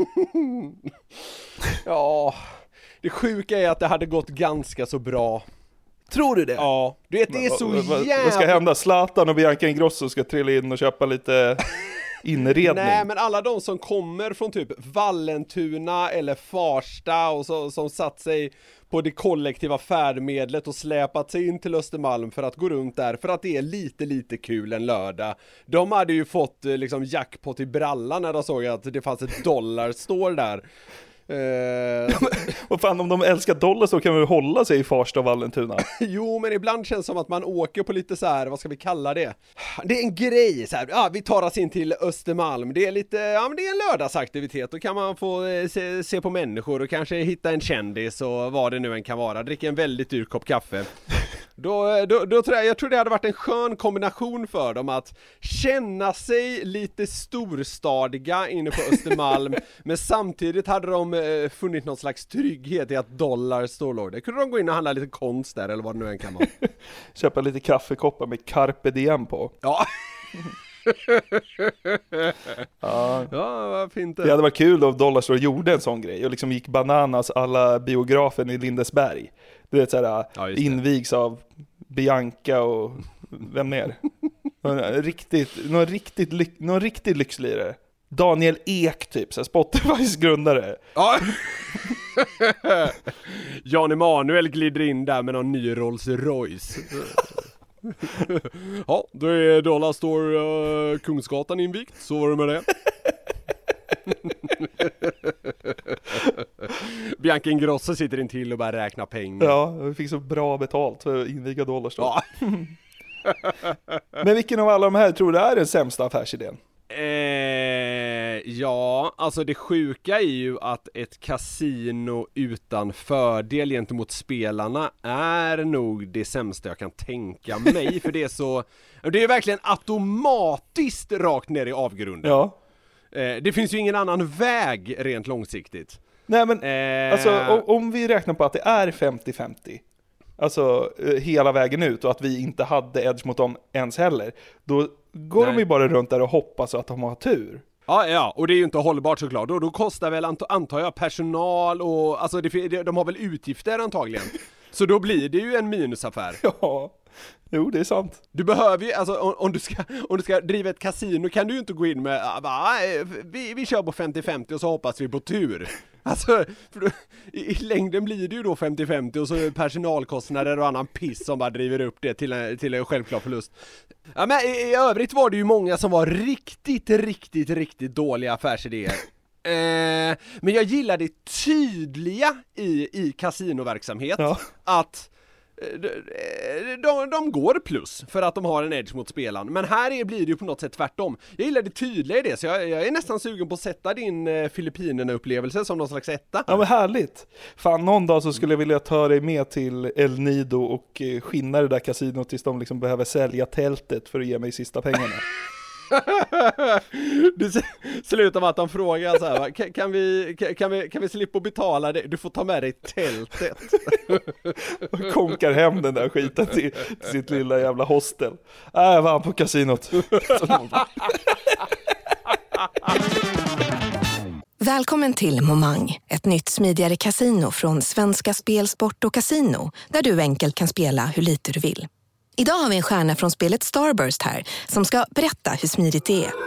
Ja, det sjuka är att det hade gått ganska så bra. Tror du det? Ja, du vet, det är så jävla... Vad ska hända? Zlatan och Bianca Ingrosso ska trilla in och köpa lite inredning. Nej, men alla de som kommer från typ Vallentuna eller Farsta och som satt sig på det kollektiva färdmedlet och släpat sig in till Östermalm för att gå runt där för att det är lite kul en lördag. De hade ju fått liksom jackpot i brallan när de såg att det fanns ett dollarstore där. Vad fan, om de älskar dollar så kan man hålla sig i Farsta och Vallentuna. Jo, men ibland känns det som att man åker på lite så här, vad ska vi kalla det? Det är en grej så här. Vi tar oss in till Östermalm. Det är lite, men det är en lördagsaktivitet. Då kan man få se på människor och kanske hitta en kändis och vad det nu än kan vara. Dricka en väldigt dyr kopp kaffe. Då tror jag tror det hade varit en skön kombination för dem att känna sig lite storstadiga inne på Östermalm, men samtidigt hade de funnit någon slags trygghet i att dollar står låg. Där kunde de gå in och handla lite konst där eller vad det nu än kan vara. Köpa lite kaffekoppar med Carpe Diem på. Ja. Ja, vad fint det. Det hade varit kul om Dollarstore gjorde en sån grej och liksom gick bananas alla biografen i Lindesberg. Du vet såhär, invigs av Bianca och vem mer? Någon riktigt lyxlirare. Daniel Ek typ, så Spotifys grundare. Ja. Jan Emanuel glider in där med någon ny Rolls Royce. Ja, då är Dollarstore Kungsgatan invigt, så var det med det. Bianca Ingrosso sitter in till och bara räkna pengar. Ja, vi fick så bra betalt för att inviga Dollarstore. Ja. Men vilken av alla de här tror du är den sämsta affärsidén? Ja, alltså det sjuka är ju att ett kasino utan fördel gentemot spelarna är nog det sämsta jag kan tänka mig. För det är verkligen automatiskt rakt ner i avgrunden. Ja. Det finns ju ingen annan väg rent långsiktigt. Nej, men alltså, om vi räknar på att det är 50-50, alltså hela vägen ut, och att vi inte hade edge mot dem ens heller, då går de ju bara runt där och hoppas att de har tur. Ja, och det är ju inte hållbart såklart. Då kostar väl, antar jag, personal och alltså de har väl utgifter antagligen. Så då blir det ju en minusaffär. Ja. Jo, det är sant. Du behöver ju, alltså om du ska driva ett kasino kan du ju inte gå in med vi kör på 50-50 och så hoppas vi på tur. Alltså, för i längden blir det ju då 50-50 och så personalkostnader och annan piss som bara driver upp det till en självklar förlust. Ja, men i övrigt var det ju många som var riktigt dåliga affärsidéer. Men jag gillar det tydliga i kasinoverksamhet, ja. Att de går plus för att de har en edge mot spelaren. Men här blir det ju på något sätt tvärtom. Jag gillar det tydliga i det, så jag är nästan sugen på att sätta din Filippinerna-upplevelse som någon slags etta. Ja, men härligt. Fan, någon dag så skulle jag vilja ta dig med till El Nido och skinna det där kasinot tills de liksom behöver sälja tältet för att ge mig sista pengarna. Det slutar med att de frågar så här, kan vi slippa betala det? Du får ta med dig tältet. Och konkar hem den där skiten till sitt lilla jävla hostel. Jag var på kasinot. Välkommen till Momang, ett nytt smidigare kasino från Svenska Spel, Sport och Casino, där du enkelt kan spela hur lite du vill. Idag har vi en stjärna från spelet Starburst här som ska berätta hur smidigt det är.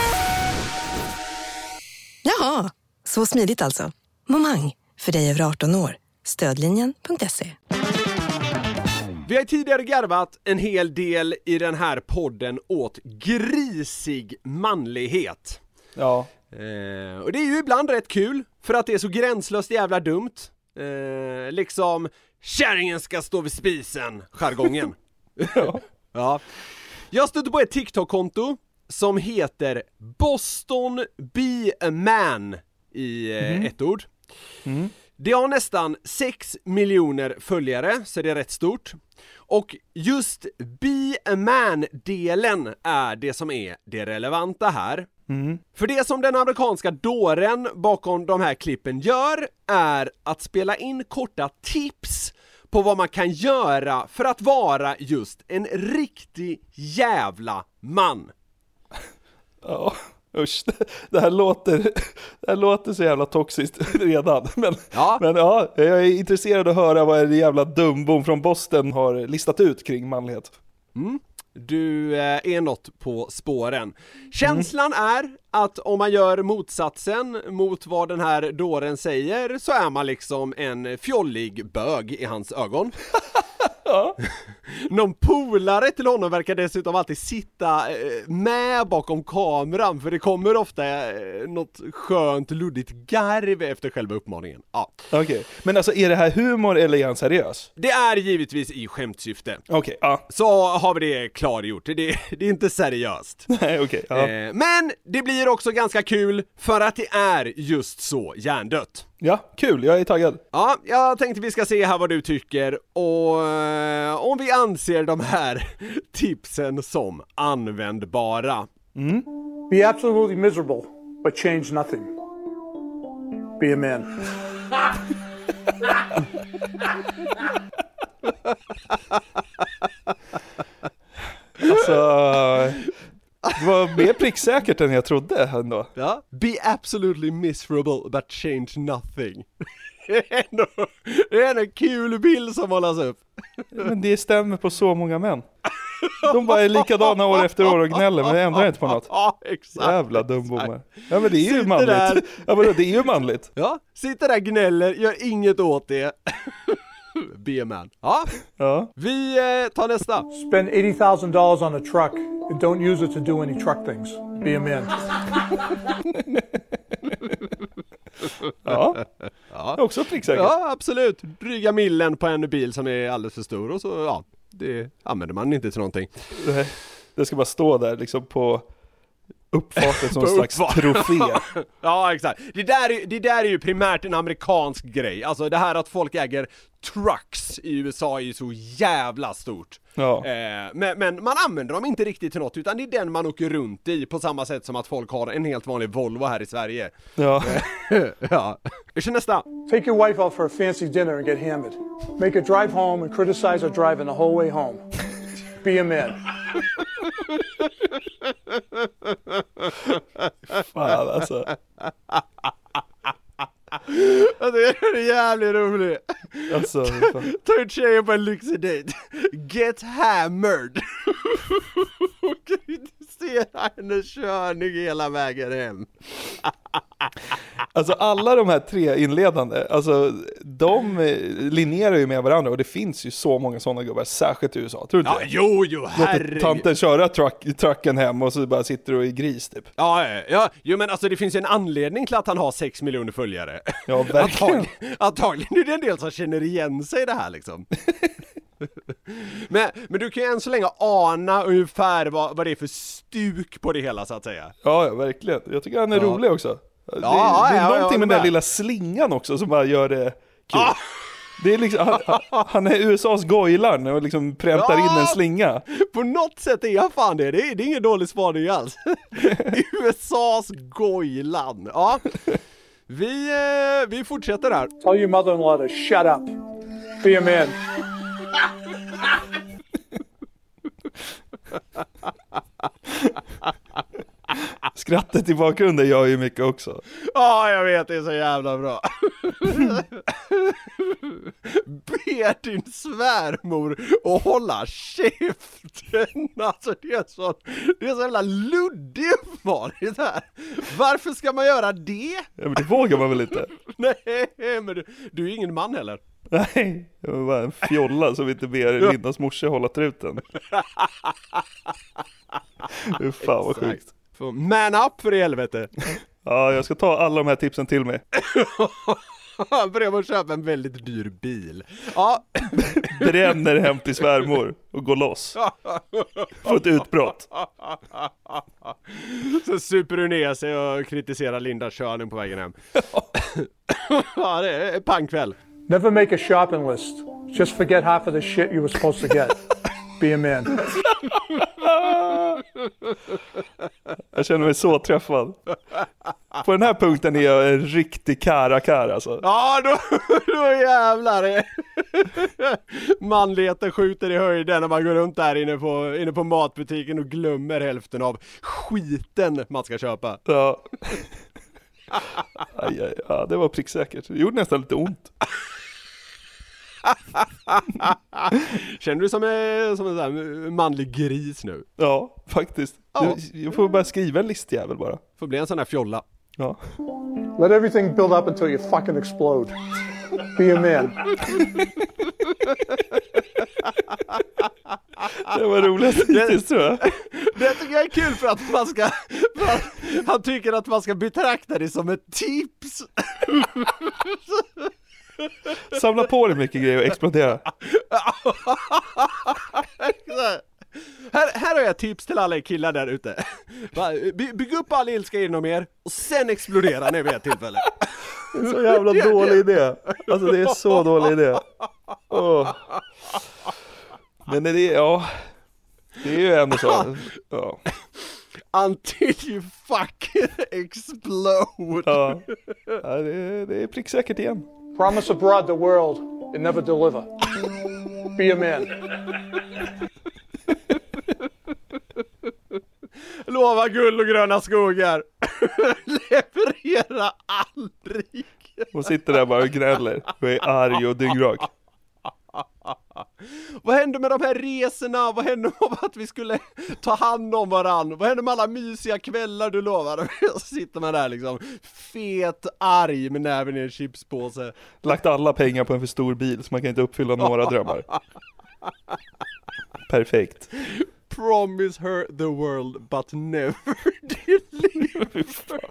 Jaha, så smidigt alltså. Momang, för dig över 18 år. Stödlinjen.se. Vi har tidigare garvat en hel del i den här podden åt grisig manlighet. Ja. Och det är ju ibland rätt kul för att det är så gränslöst jävla dumt. Liksom, kärringen ska stå vid spisen, jargongen. Ja. Jag stötte på ett TikTok-konto som heter Boston Be a Man i ett ord. Det har nästan 6 miljoner följare, så det är rätt stort. Och just Be a Man-delen är det som är det relevanta här. För det som den amerikanska dåren bakom de här klippen gör är att spela in korta tips på vad man kan göra för att vara just en riktig jävla man. Ja, usch. Det här låter så jävla toxiskt redan. Men ja, jag är intresserad av att höra vad det jävla dumbom från Boston har listat ut kring manlighet. du är något på spåren. Känslan är att om man gör motsatsen mot vad den här dåren säger så är man liksom en fjollig bög i hans ögon. Ja. Någon polare till honom verkar dessutom alltid sitta med bakom kameran, för det kommer ofta något skönt luddigt garv efter själva uppmaningen. Ja. Okej. Men alltså, är det här humor eller är han seriös? Det är givetvis i skämtsyfte. Okej, ja. Så har vi det klargjort. Det är inte seriöst. Nej, okej. Ja. Men det blir också ganska kul för att det är just så hjärndött. Ja, kul. Jag är taggad. Ja, jag tänkte vi ska se här vad du tycker och om vi anser de här tipsen som användbara. Be absolutely miserable, but change nothing. Be a man. Alltså, det var mer pricksäkert än jag trodde ändå. Ja, be absolutely miserable, but change nothing. Det är en kul bild som hållas upp. Men det stämmer på så många män. De bara är likadana år efter år och gnäller, men det ändrar inte på något. Ja, exakt. Jävla dumbommar. Ja, men det är ju manligt. Ja, men det är ju manligt. Ja, sitter där, gnäller, gör inget åt det. Be a man. Ja. Vi tar nästa. Spend $80,000 on a truck and don't use it to do any truck things. Be a man. Ja. Också pricksäkert. Ja, absolut. Dryga millen på en bil som är alldeles för stor och så, ja, det använder man inte till någonting. Det ska bara stå där liksom på uppfarten som en slags trofé. Ja, exakt. Det där är ju primärt en amerikansk grej. Alltså det här att folk äger trucks i USA är ju så jävla stort. Ja. Men man använder dem inte riktigt till något, utan det är den man åker runt i, på samma sätt som att folk har en helt vanlig Volvo här i Sverige. Ja. Ja. Vi kör nästa. Take your wife out for a fancy dinner and get hammered. Make her drive home and criticize her driving the whole way home. Be a man. Fan alltså. Det är jävligt roligt. Alltså, ta ut tjejen på en lyxig dejt. Get hammered. Och kritisera hennes körning hela vägen hem. Alltså alla de här tre inledande, alltså de linjerar ju med varandra, och det finns ju så många sådana gubbar, särskilt i USA, tror du inte? Ja, jo, herregud. Tanten köra trucken hem och så bara sitter du och är gris typ. Jo, men alltså det finns ju en anledning till att han har 6 miljoner följare. Ja, verkligen. Antagligen är det en del som känner igen sig i det här liksom. men du kan ju än så länge ana ungefär vad det är för stuk på det hela, så att säga. Ja, verkligen. Jag tycker han är rolig också. Det är någonting med den där lilla slingan också som bara gör det kul. Det är liksom, han är USAs Goilan och liksom präntar in en slinga. På något sätt är han fan det. Det är ingen dålig spaning alls. USAs Goilan. Ja. Vi fortsätter här. Tell your mother-in-law to shut up. Be a man. Skrattet i bakgrunden gör ju mycket också. Ja, jag vet, det är så jävla bra. Be din svärmor och hålla käften. Alltså det är så jävla luddig uppmaning här. Varför ska man göra det? Ja, men det vågar man väl inte? Nej, men du är ingen man heller. Nej, jag var bara en fjolla som inte ber Lindas morsa hålla truten. Fan vad sjukt. Man up för i helvete. Ja, jag ska ta alla de här tipsen till mig. Börja med att köpa en väldigt dyr bil. Ja. Bränner hem till svärmor och går loss. Får ett utbrott. Så super du ner sig och kritiserar Lindas körning på vägen hem. Ja, det är pangkväll. Never make a shopping list. Just forget half of the shit you were supposed to get. Be a man. Jag känner mig så träffad. På den här punkten är jag en riktig kar alltså. Ja, då jävlar. Manligheten skjuter i höjden när man går runt där inne på matbutiken och glömmer hälften av skiten man ska köpa. Ja. Ja, det var pricksäkert. Det gjorde nästan lite ont. Känner du som en sån här manlig gris nu? Ja, faktiskt. Ja. Jag får bara skriva en listjävel bara. Får bli en sån här fjolla. Ja. Let everything build up until you fucking explode. Be a man. Det var roligt hittills, tror jag. Det tycker jag är kul för att han tycker att man ska betrakta det som ett tips. Samla på dig mycket grejer och explodera. Här har jag tips till alla killar där ute. Bygg upp all ilska inom er och sen explodera när vi har tillfälle. Det är så jävla dålig idé. Alltså det är så dålig idé. Oh. Men det är ju ändå så. Ja. Until you fucking explode. Ja, det är pricksäkert igen. Promise abroad the world and never deliver. Be a man. Lova guld och gröna skogar. Leverera aldrig. Och sitter där bara och gnäller och är arg och dyngrak. Vad hände med de här resorna? Vad hände med att vi skulle ta hand om varann? Vad hände med alla mysiga kvällar du lovade? Så sitter man där liksom fet arg med näven i en chipspåse. Lagt alla pengar på en för stor bil så man kan inte uppfylla några drömmar. Perfekt. Promise her the world but never deliver.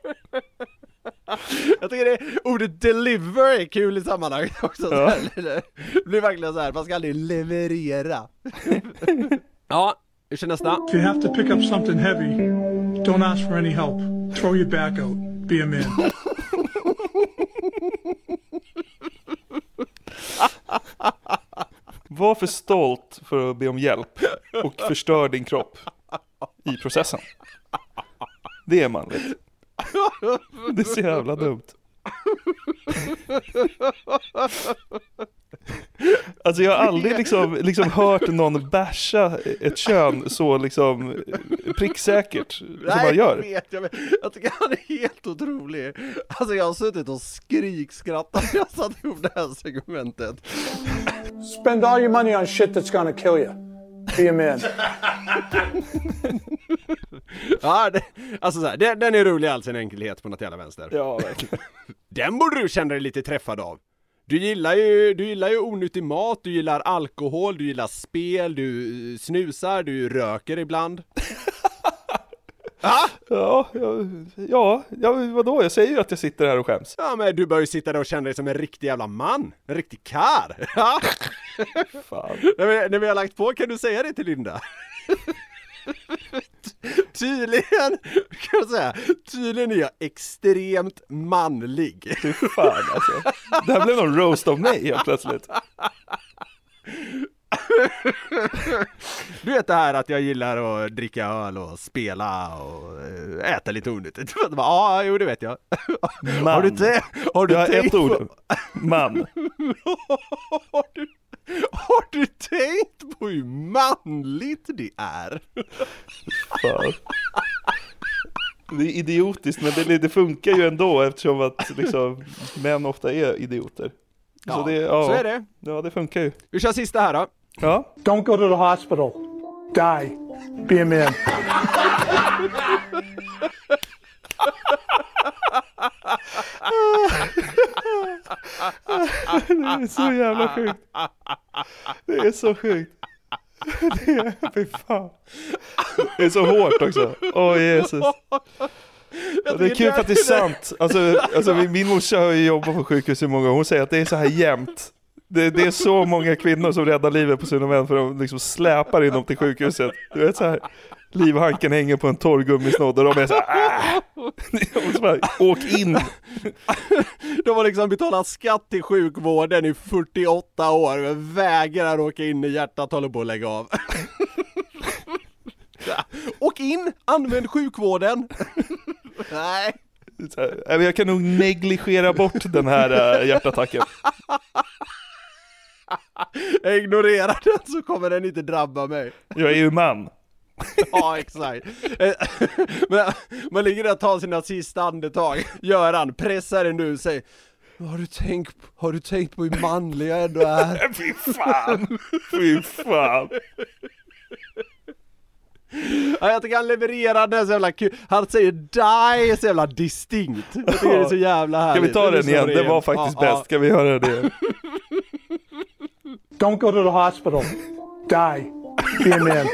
Jag tycker det ordet deliver är kul i sammanhanget också. Ja. Det blir verkligen så här, man ska aldrig leverera. Ja, hur känns nästa? If you have to pick up something heavy, don't ask for any help. Throw your back out. Be a man. Var för stolt för att be om hjälp och förstör din kropp i processen. Det är manligt. Det är så jävla dumt. Alltså jag har aldrig liksom hört någon basha ett kön så liksom pricksäkert som man gör. Jag tycker han är helt otrolig. Alltså jag har suttit och skrikskrattat när jag satt ihop det här segmentet. Spend all your money on shit that's gonna kill you. Be a man. Ja, alltså så här, den är rolig i all sin enkelhet på något jävla vänster. Ja, verkligen. Den borde du känna dig lite träffad av. Du gillar ju onyttig mat, du gillar alkohol, du gillar spel, du snusar, du röker ibland. Ja, vadå? Jag säger ju att jag sitter här och skäms. Ja, men du bör ju sitta där och känna dig som en riktig jävla man. En riktig kar. Ja. Fan. När vi har lagt på, kan du säga det till Linda? Tydligen är jag extremt manlig. Fy fan alltså. Det här blev någon roast av mig helt plötsligt. Du vet det här att jag gillar att dricka öl och spela och äta lite onyttigt. Ja, jo det vet jag. Man. Har du tänkt ett ord? På... Man. Har du tänkt på hur manligt det är? Fan. Det är idiotiskt, men det funkar ju ändå eftersom att liksom, män ofta är idioter. Ja, så är det. Ja, det funkar ju. Vi kör sista här då. Ja. Don't go to the hospital. Die. Be a man. Det är så jävla sjukt. Det är så sjukt. Fy fan. Det är så hårt också. Åh Jesus. Det är kul för att det är sant. Alltså min morsa har ju jobbat på sjukhus i många år. Hon säger att det är så här jämnt. Det är så många kvinnor som räddar livet på sina män för de liksom släpar in dem till sjukhuset. Du vet så här, livhanken hänger på en torrgummisnodd och de är så här, och så bara, åk in. De har liksom betalat skatt till sjukvården i 48 år men vägrar åka in när hjärtat håller på att lägga av. Åk in, använd sjukvården. Nej. Jag kan nog negligera bort den här hjärtattacken. Jag ignorerar den så kommer den inte drabba mig. Jag är ju man. Ja, exakt. Man ligger där och tar sina sista andetag. Göran, pressa den nu, säg Har du tänkt på hur manlig jag ändå är? Fy fan. Ja, jag tycker han levererar den så jävla kul. Han säger die så jävla distinkt. Jag tycker det är så jävla härligt. Ska vi ta den igen? Det var faktiskt bäst. Ska vi höra det? Don't go to the hospital. Die. Be a man.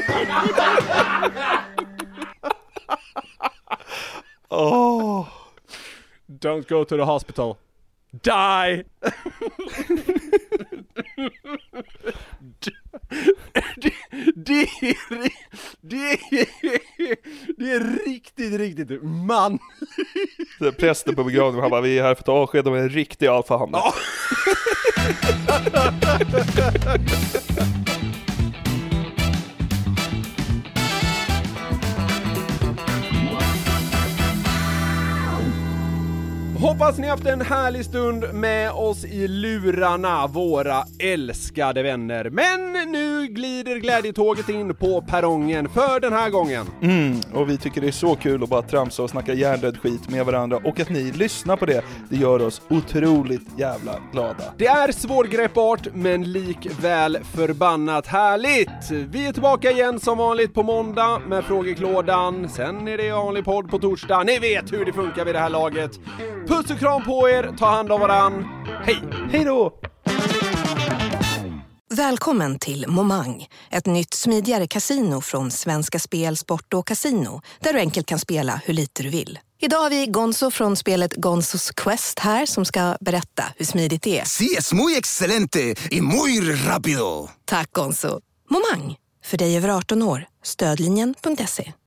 Oh. Don't go to the hospital. Die. Det är riktigt man. Prästen på begravningen, han bara, vi är här för att ta avsked av en riktig alfahanne. Ja. Hoppas ni haft en härlig stund med oss i lurarna, våra älskade vänner. Men nu glider glädjetåget in på perrongen för den här gången. Och vi tycker det är så kul att bara tramsa och snacka hjärndöd skit med varandra. Och att ni lyssnar på det, det gör oss otroligt jävla glada. Det är svårgreppbart men likväl förbannat härligt. Vi är tillbaka igen som vanligt på måndag med frågeklådan. Sen är det vanlig podd på torsdag. Ni vet hur det funkar vid det här laget. Puss och kram på er, ta hand om varann. Hej! Hej då! Välkommen till Momang, ett nytt smidigare kasino från Svenska Spel, Sport och Casino, där du enkelt kan spela hur lite du vill. Idag har vi Gonzo från spelet Gonzos Quest här som ska berätta hur smidigt det är. Sí, es muy excelente y muy rápido. Tack Gonzo. Momang, för dig över 18 år. Stödlinjen.se.